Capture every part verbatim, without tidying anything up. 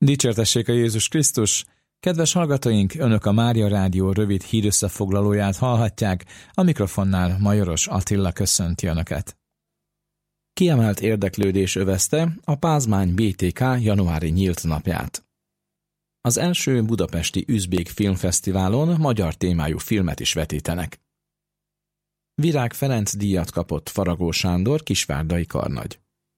Dicsértessék a Jézus Krisztus! Kedves hallgatóink, Önök a Mária Rádió rövid hírösszefoglalóját hallhatják, a mikrofonnál Majoros Attila köszönti Önöket. Kiemelt érdeklődés övezte a Pázmány bé té ká januári nyílt napját. Az első budapesti Üzbég Filmfesztiválon magyar témájú filmet is vetítenek. Virág Ferenc díjat kapott Faragó Sándor kisvárdai karnagy.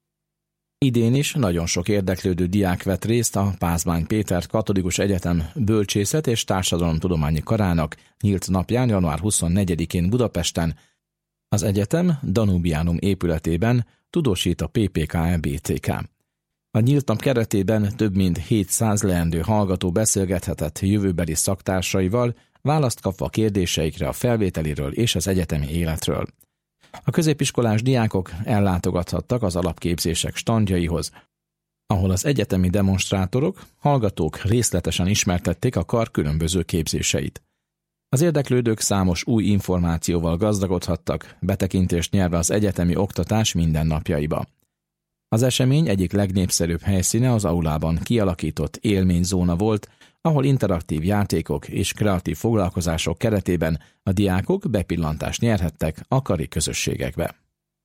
Idén is nagyon sok érdeklődő diák vett részt a Pázmány Péter Katolikus Egyetem Bölcsészet és Társadalomtudományi Karának nyílt napján január huszonnegyedikén Budapesten. Az egyetem Danubianum épületében tudósít a pé pé ká e bé té ká. A nyílt nap keretében több mint hétszáz leendő hallgató beszélgethetett jövőbeli szaktársaival, választ kapva kérdéseikre a felvételiről és az egyetemi életről. A középiskolás diákok ellátogathattak az alapképzések standjaihoz, ahol az egyetemi demonstrátorok, hallgatók részletesen ismertették a kar különböző képzéseit. Az érdeklődők számos új információval gazdagodhattak, betekintést nyerve az egyetemi oktatás mindennapjaiba. Az esemény egyik legnépszerűbb helyszíne az aulában kialakított élményzóna volt, ahol interaktív játékok és kreatív foglalkozások keretében a diákok bepillantást nyerhettek a kari közösségekbe.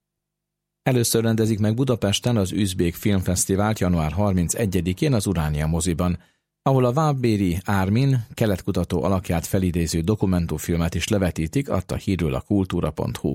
Először rendezik meg Budapesten az Üzbég Filmfesztivált január harmincegyedikén az Uránia moziban, ahol a Vámbéry Ármin keletkutató alakját felidéző dokumentumfilmet is levetítik, adta hírül a kultúra pont hu.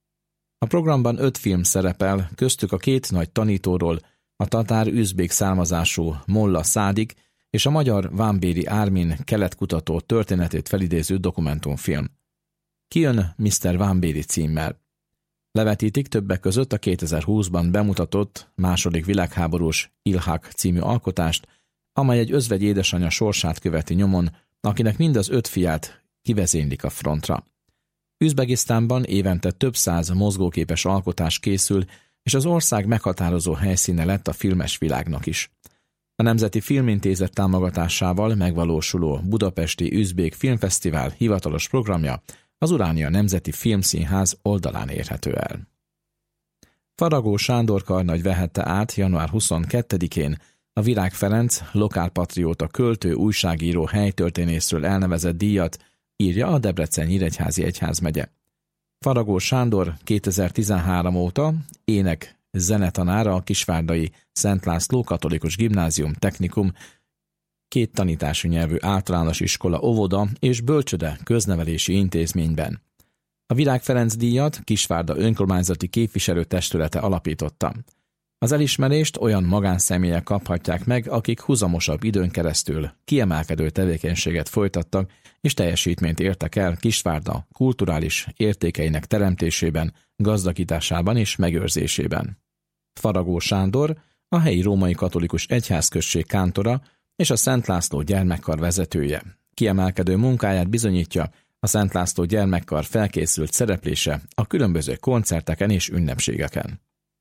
A programban öt film szerepel, köztük a két nagy tanítóról, a tatár-üzbék származású Molla Szádik és a magyar Vámbéry Ármin keletkutató történetét felidéző dokumentumfilm. Kijön miszter Vámbéry címmel. Levetítik többek között a kétezer-húszban bemutatott második világháborús Ilhak című alkotást, amely egy özvegy édesanyja sorsát követi nyomon, akinek mind az öt fiát kivezénylik a frontra. Üzbegisztánban évente több száz mozgóképes alkotás készül, és az ország meghatározó helyszíne lett a filmes világnak is. A Nemzeti Filmintézet támogatásával megvalósuló Budapesti Üzbég Filmfesztivál hivatalos programja az Uránia Nemzeti Filmszínház oldalán érhető el. Faragó Sándor karnagy vehette át január huszonkettedikén a Virág Ferenc lokálpatrióta költő, újságíró, helytörténészről elnevezett díjat, írja a Debrecen-Nyíregyházi Egyházmegye. Faragó Sándor kétezer-tizenhárom óta ének zenetanára a kisvárdai Szent László Katolikus Gimnázium Technikum, két tanítású nyelvű általános iskola, óvoda és bölcsöde köznevelési intézményben. A Virág Ferenc díjat Kisvárda önkormányzati képviselőtestülete alapította. Az elismerést olyan magánszemélyek kaphatják meg, akik huzamosabb időn keresztül kiemelkedő tevékenységet folytattak és teljesítményt értek el Kisvárda kulturális értékeinek teremtésében, gazdagításában és megőrzésében. Faragó Sándor a helyi római katolikus egyházközség kántora és a Szent László gyermekkar vezetője. Kiemelkedő munkáját bizonyítja a Szent László gyermekkar felkészült szereplése a különböző koncerteken és ünnepségeken.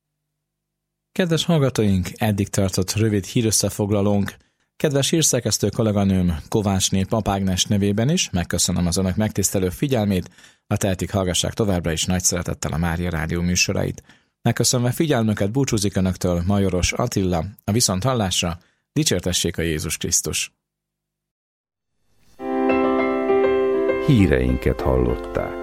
Kedves hallgatóink, eddig tartott rövid hírösszefoglalónk. Kedves hírszerkesztő kolléganőm Kovácsné Papágnes nevében is megköszönöm az önök megtisztelő figyelmét, ha tehetik, hallgassák továbbra is nagy szeretettel a Mária Rádió műsorait. Megköszönve figyelmüket búcsúzik önöktől Majoros Attila, a viszonthallásra, dicsértessék a Jézus Krisztus! Híreinket hallották.